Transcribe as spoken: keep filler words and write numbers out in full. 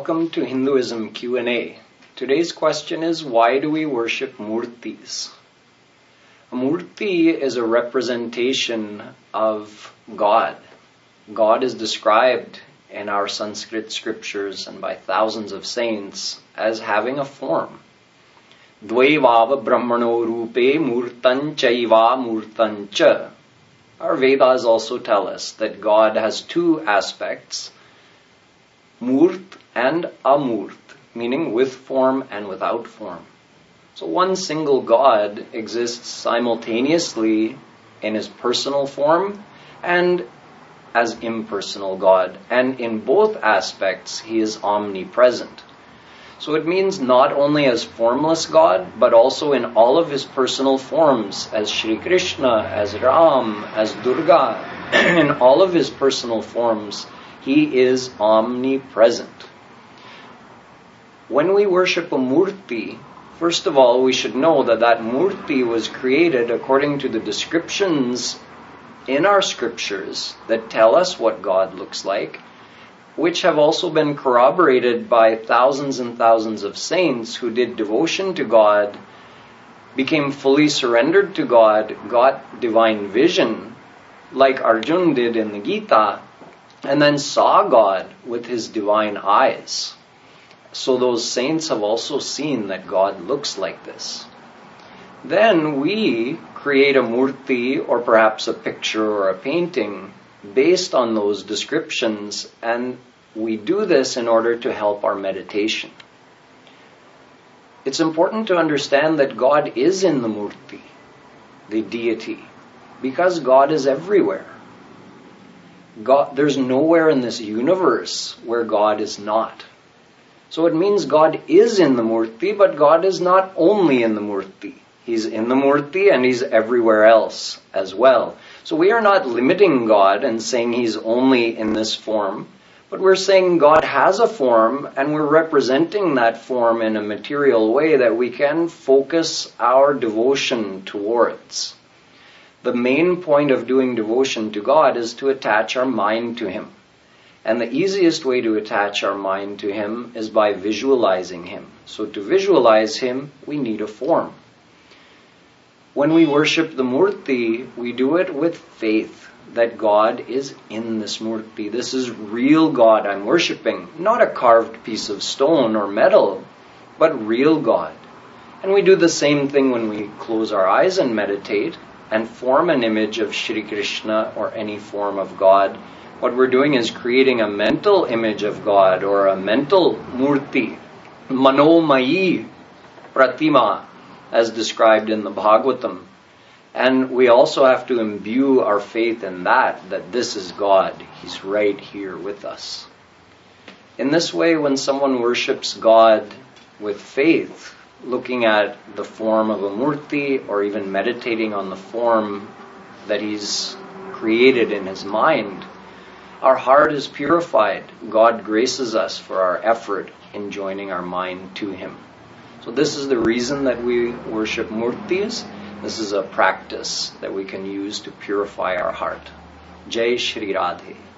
Welcome to Hinduism Q and A. Today's question is, why do we worship murtis? A murti is a representation of God. God is described in our Sanskrit scriptures and by thousands of saints as having a form. Dvaivava brahmano rupe murtan chaiva murtan cha. Our Vedas also tell us that God has two aspects, murt and amurt, meaning with form and without form. So one single God exists simultaneously in his personal form and as impersonal God. And in both aspects, he is omnipresent. So it means not only as formless God, but also in all of his personal forms, as Shri Krishna, as Ram, as Durga. In all of his personal forms, he is omnipresent. When we worship a murti, first of all, we should know that that murti was created according to the descriptions in our scriptures that tell us what God looks like, which have also been corroborated by thousands and thousands of saints who did devotion to God, became fully surrendered to God, got divine vision, like Arjuna did in the Gita, and then saw God with his divine eyes. So those saints have also seen that God looks like this. Then we create a murti, or perhaps a picture or a painting, based on those descriptions, and we do this in order to help our meditation. It's important to understand that God is in the murti, the deity, because God is everywhere. God, there's nowhere in this universe where God is not. So it means God is in the murti, but God is not only in the murti. He's in the murti and he's everywhere else as well. So we are not limiting God and saying he's only in this form, but we're saying God has a form and we're representing that form in a material way that we can focus our devotion towards. The main point of doing devotion to God is to attach our mind to him. And the easiest way to attach our mind to him is by visualizing him. So to visualize him, we need a form. When we worship the murti, we do it with faith that God is in this murti. This is real God I'm worshiping, not a carved piece of stone or metal, but real God. And we do the same thing when we close our eyes and meditate and form an image of Shri Krishna or any form of God. What we're doing is creating a mental image of God or a mental murti, manomai pratima, as described in the Bhagavatam. And we also have to imbue our faith in that, that this is God. He's right here with us. In this way, when someone worships God with faith, looking at the form of a murti or even meditating on the form that he's created in his mind, our heart is purified. God graces us for our effort in joining our mind to him. So this is the reason that we worship murtis. This is a practice that we can use to purify our heart. Jai Shri Radhe.